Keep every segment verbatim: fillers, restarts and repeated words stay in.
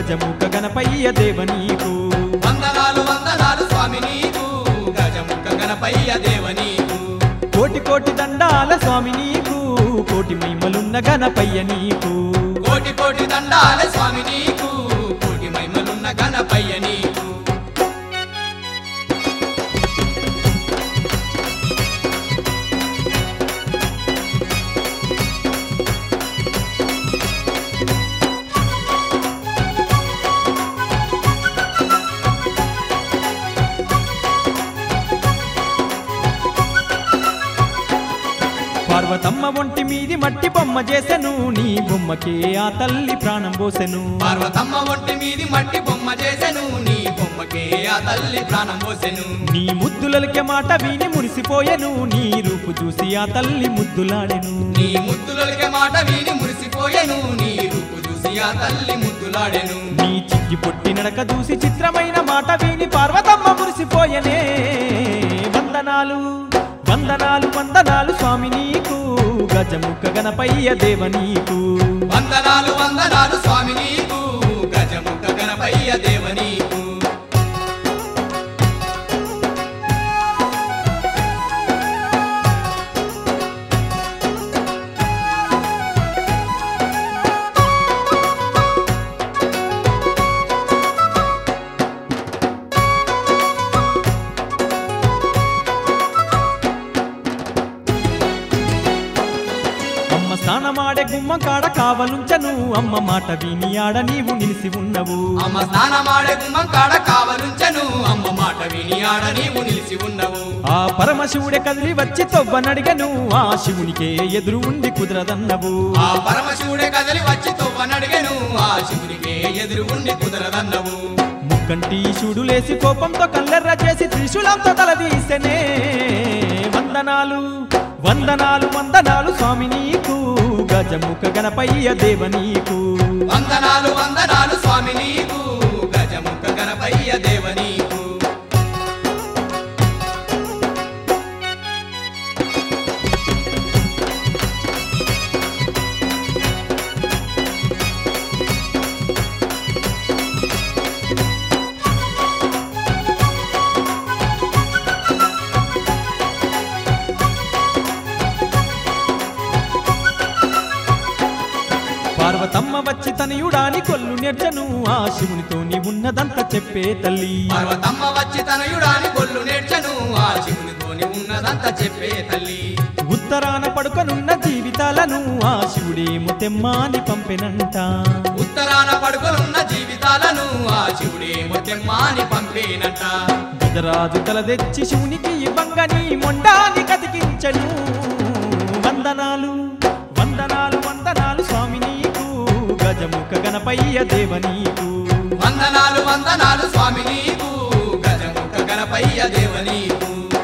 గజముఖ గణపయ్య దేవ నీకు వందనాలు వందనాలు స్వామి నీకు గజముఖ గణపయ్య దేవ నీకు కోటి కోటి దండాల స్వామి నీకు కోటి మహిమలున్న గణపయ్య నీకు కోటి కోటి దండాల స్వామి నీకు కోటి మహిమలున్న గణపయ్య నీకు పార్వతమ్మ ఒంటి మీది మట్టి బొమ్మ చేసెను నీ బొమ్మకే ఆ తల్లి ప్రాణం పోసెను పార్వతమ్మ ఒంటి మీది మట్టి బొమ్మ చేసెను నీ బొమ్మకే ఆ తల్లి ప్రాణం పోసెను నీ ముద్దులకే మాట విని మురిసిపోయెను నీ రూపు చూసి ఆ తల్లి ముద్దులాడెను నీ ముద్దులకే మాట విని మురిసిపోయెను నీ రూపు చూసి ఆ తల్లి ముద్దులాడెను నీ చిక్కి పొట్టి నడక చూసి చిత్రమైన మాట విని పార్వతమ్మ మురిసిపోయెనే వందనాలు వందనాలు వందనాలు స్వామి నీకు గజముఖ గణపయ్య దేవ నీకు వందనాలు వందనాలు స్వామి నీకు గజముఖ గణపయ్య దేవ నీకు స్నానమాడే గుమ్మ కాడ కావలుంచను అమ్మ మాట విని ఆడ నీవు నిలిసి ఉన్నవు అమ్మ స్నానమాడే గుమ్మ కాడ కావలుంచను అమ్మ మాట విని ఆడ నీవు నిలిచి ఉన్నవు ఆ పరమశివుడే కదిలి వచ్చి తొవ్వనడిగను ఆ శివునికే ఎదురు ఉండి కుదరదన్నవు ఆ పరమశివుడే కదిలి వచ్చి తొవ్వనడిగను ఆ శివునికే ఎదురు ఉండి కుదరదన్నవు ముక్కంటి శివుడు లేసి కోపంతో కల్లెర్ర చేసి త్రిశూలంతో తలదీసెనే వందనాలు వందనాలు వందనాలు స్వామి నీకు గజముఖ గణపయ్య దేవ నీకు వందనాలు వందనాలు స్వామి నీకు గజముఖ గణపయ్య దేవ నీకు పార్వతమ్మ వచ్చి తనయుడాని కొల్లు నేర్చను ఆ శివునితో నీ ఉన్నదంతా చెప్పే తల్లి పార్వతమ్మ వచ్చి తనయుడాని కొల్లు నేర్చను ఆ శివునితో నీ ఉన్నదంతా చెప్పే తల్లి ఉత్తరాన పడుకొనున్న జీవితాలను ఆ శివుడేమో తెమ్మాని పంపెనంట ఉత్తరాన పడుకొనున్న జీవితాలను ఆ శివుడేమో తెమ్మాని పంపేనంట గజరాజు తల తెచ్చి శివునికి ఇవ్వంగని మొండాని కతికించను వందనాలు వందనాలు వందనాలు స్వామి నీకు గజముఖ గణపయ్య దేవ నీకు వందనాలు వందనాలు స్వామి నీకు గజముఖ గణపయ్య దేవ నీకు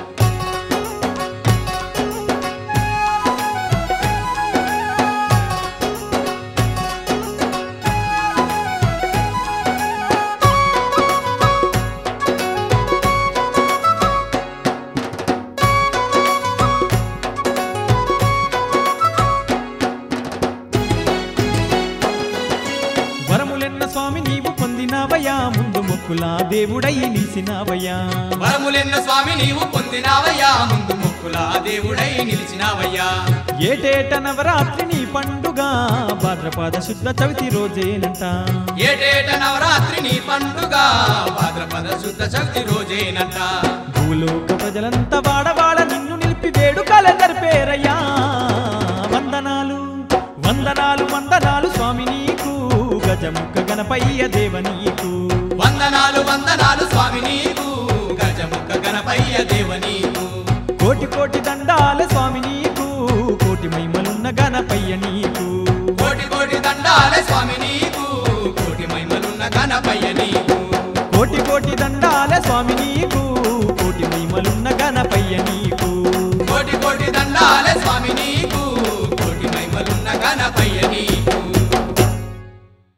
స్వామి నీవు పొందినావయ్యా ముందు మొక్కులా దేవుడై నిలిచినావయ్యా వరములెన్న స్వామి నీవు పొందినావయ్యా ముందు మొక్కులా దేవుడై నిలిచినావయ్యా ఏటేట నవరాత్రి నీ పండుగ భాద్రపద శుద్ధ చవితి రోజేనంట ఏటేట నవరాత్రి నీ పండుగ భాద్రపద శుద్ధ చవితి రోజేనంట భూలోక ప్రజలంతా వాడవాడ నిన్ను నిలిపి వేడుకల జరిపేరయ్యా వందనాలు వందనాలు వందనాలు స్వామి నీకు గజముఖ గణపయ్య దేవ నీకు వందనాలు వందనాలు స్వామి నీకు గజముఖ గణపయ్య దేవ నీకు కోటి కోటి దండాల స్వామి నీకు కోటి మహిమలున్న గణపయ్య నీకు కోటి కోటి దండాల స్వామి నీకు కోటి మహిమలున్న గణపయ్య నీకు